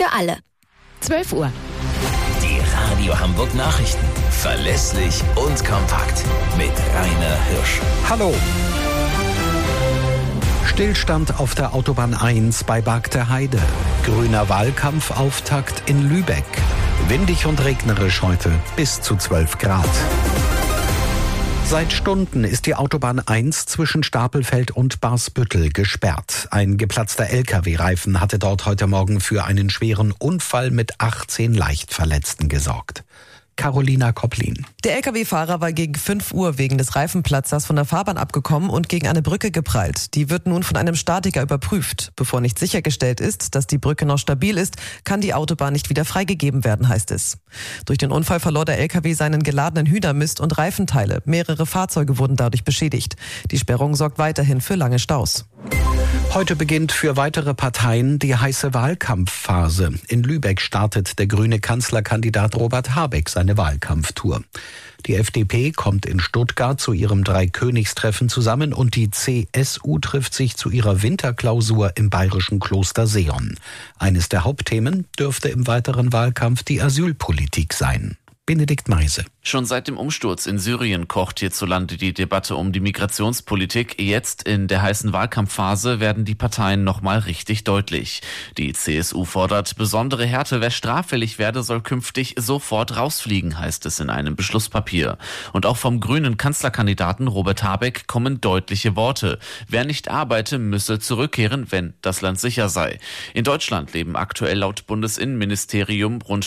für alle. 12 Uhr. Die Radio Hamburg Nachrichten. Verlässlich und kompakt. Mit Rainer Hirsch. Hallo. Stillstand auf der Autobahn 1 bei Bargteheide. Grüner Wahlkampfauftakt in Lübeck. Windig und regnerisch heute, bis zu 12 Grad. Seit Stunden ist die Autobahn 1 zwischen Stapelfeld und Barsbüttel gesperrt. Ein geplatzter LKW-Reifen hatte dort heute Morgen für einen schweren Unfall mit 18 Leichtverletzten gesorgt. Carolina Kopplin. Der Lkw-Fahrer war gegen 5 Uhr wegen des Reifenplatzers von der Fahrbahn abgekommen und gegen eine Brücke geprallt. Die wird nun von einem Statiker überprüft. Bevor nicht sichergestellt ist, dass die Brücke noch stabil ist, kann die Autobahn nicht wieder freigegeben werden, heißt es. Durch den Unfall verlor der Lkw seinen geladenen Hühnermist und Reifenteile. Mehrere Fahrzeuge wurden dadurch beschädigt. Die Sperrung sorgt weiterhin für lange Staus. Heute beginnt für weitere Parteien die heiße Wahlkampfphase. In Lübeck startet der grüne Kanzlerkandidat Robert Habeck seine Wahlkampftour. Die FDP kommt in Stuttgart zu ihrem Dreikönigstreffen zusammen und die CSU trifft sich zu ihrer Winterklausur im bayerischen Kloster Seeon. Eines der Hauptthemen dürfte im weiteren Wahlkampf die Asylpolitik sein. Benedikt Meise. Schon seit dem Umsturz in Syrien kocht hierzulande die Debatte um die Migrationspolitik. Jetzt in der heißen Wahlkampfphase werden die Parteien nochmal richtig deutlich. Die CSU fordert besondere Härte. Wer straffällig werde, soll künftig sofort rausfliegen, heißt es in einem Beschlusspapier. Und auch vom grünen Kanzlerkandidaten Robert Habeck kommen deutliche Worte. Wer nicht arbeite, müsse zurückkehren, wenn das Land sicher sei. In Deutschland leben aktuell laut Bundesinnenministerium rund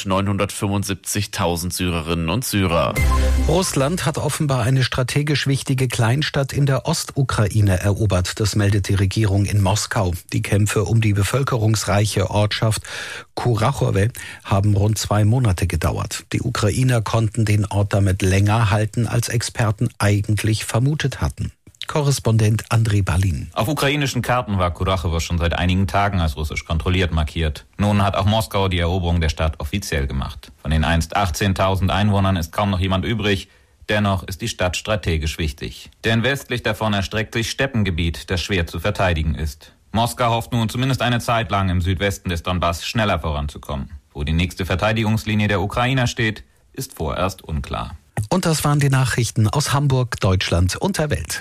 975.000 Syrerinnen und Syrer. Russland hat offenbar eine strategisch wichtige Kleinstadt in der Ostukraine erobert. Das meldet die Regierung in Moskau. Die Kämpfe um die bevölkerungsreiche Ortschaft Kurachowe haben rund 2 Monate gedauert. Die Ukrainer konnten den Ort damit länger halten, als Experten eigentlich vermutet hatten. Korrespondent Andrei Balin. Auf ukrainischen Karten war Kurachowo schon seit einigen Tagen als russisch kontrolliert markiert. Nun hat auch Moskau die Eroberung der Stadt offiziell gemacht. Von den einst 18.000 Einwohnern ist kaum noch jemand übrig. Dennoch ist die Stadt strategisch wichtig. Denn westlich davon erstreckt sich Steppengebiet, das schwer zu verteidigen ist. Moskau hofft nun zumindest eine Zeit lang im Südwesten des Donbass schneller voranzukommen. Wo die nächste Verteidigungslinie der Ukrainer steht, ist vorerst unklar. Und das waren die Nachrichten aus Hamburg, Deutschland und der Welt.